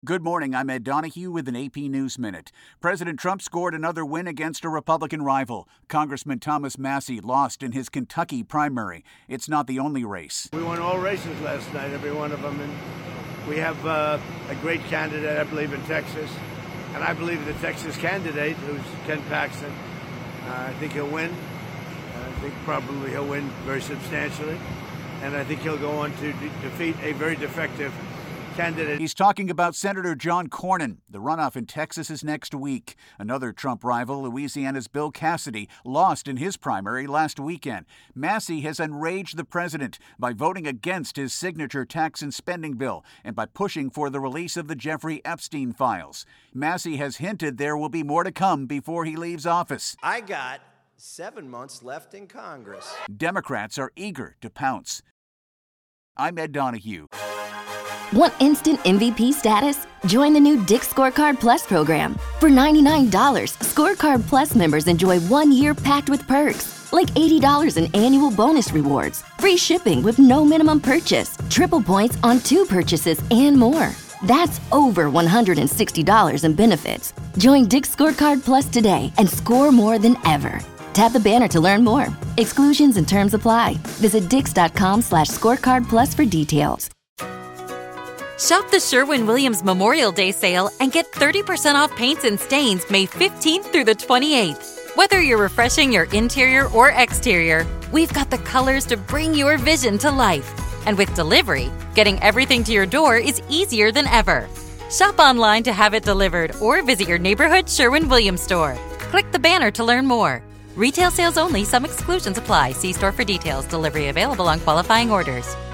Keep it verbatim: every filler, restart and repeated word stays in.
Good morning, I'm Ed Donahue with an A P News Minute. President Trump scored another win against a Republican rival. Congressman Thomas Massie lost in his Kentucky primary. It's not the only race. We won all races last night, every one of them, and we have uh, a great candidate, I believe, in Texas. And I believe the Texas candidate, who's Ken Paxton, uh, I think he'll win. I think probably he'll win very substantially. And I think he'll go on to de- defeat a very defective candidate. He's talking about Senator John Cornyn. The runoff in Texas is next week. Another Trump rival, Louisiana's Bill Cassidy, lost in his primary last weekend. Massie has enraged the president by voting against his signature tax and spending bill and by pushing for the release of the Jeffrey Epstein files. Massie has hinted there will be more to come before he leaves office. I got seven months left in Congress. Democrats are eager to pounce. I'm Ed Donahue. Want instant M V P status? Join the new Dick's Scorecard Plus program. For ninety-nine dollars, Scorecard Plus members enjoy one year packed with perks, like eighty dollars in annual bonus rewards, free shipping with no minimum purchase, triple points on two purchases, and more. That's over one hundred sixty dollars in benefits. Join Dick's Scorecard Plus today and score more than ever. Tap the banner to learn more. Exclusions and terms apply. Visit dix.com slash scorecard plus for details. Shop the Sherwin-Williams Memorial Day sale and get thirty percent off paints and stains May fifteenth through the twenty-eighth. Whether you're refreshing your interior or exterior, we've got the colors to bring your vision to life. And with delivery, getting everything to your door is easier than ever. Shop online to have it delivered or visit your neighborhood Sherwin-Williams store. Click the banner to learn more. Retail sales only. Some exclusions apply. See store for details. Delivery available on qualifying orders.